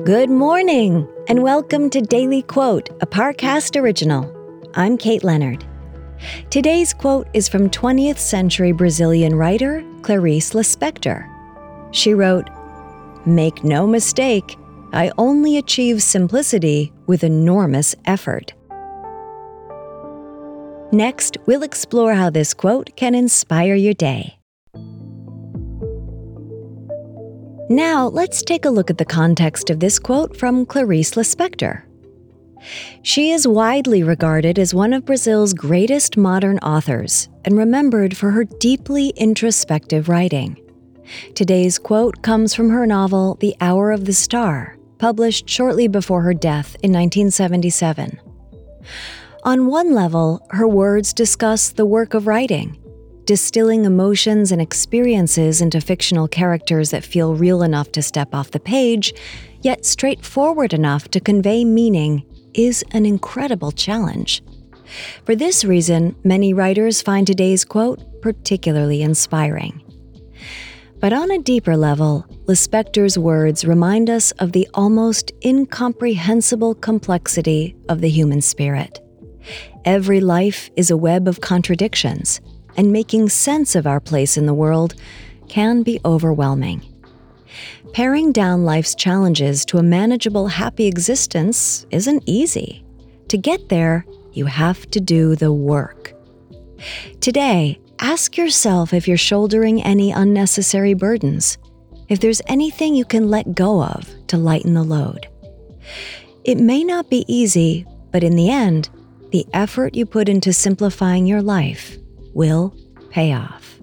Good morning, and welcome to Daily Quote, a Parcast original. I'm Kate Leonard. Today's quote is from 20th century Brazilian writer Clarice Lispector. She wrote, "Make no mistake, I only achieve simplicity with enormous effort." Next, we'll explore how this quote can inspire your day. Now, let's take a look at the context of this quote from Clarice Lispector. She is widely regarded as one of Brazil's greatest modern authors and remembered for her deeply introspective writing. Today's quote comes from her novel The Hour of the Star, published shortly before her death in 1977. On one level, her words discuss the work of writing, distilling emotions and experiences into fictional characters that feel real enough to step off the page, yet straightforward enough to convey meaning, is an incredible challenge. For this reason, many writers find today's quote particularly inspiring. But on a deeper level, Lispector's words remind us of the almost incomprehensible complexity of the human spirit. Every life is a web of contradictions, and making sense of our place in the world can be overwhelming. Paring down life's challenges to a manageable, happy existence isn't easy. To get there, you have to do the work. Today, ask yourself if you're shouldering any unnecessary burdens, if there's anything you can let go of to lighten the load. It may not be easy, but in the end, the effort you put into simplifying your life will pay off.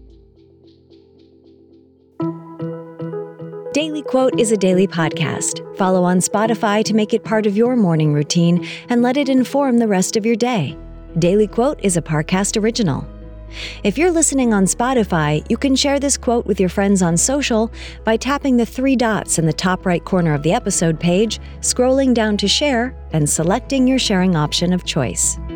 Daily Quote is a daily podcast. Follow on Spotify to make it part of your morning routine and let it inform the rest of your day. Daily Quote is a Parcast original. If you're listening on Spotify, you can share this quote with your friends on social by tapping the 3 dots in the top right corner of the episode page, scrolling down to share, and selecting your sharing option of choice.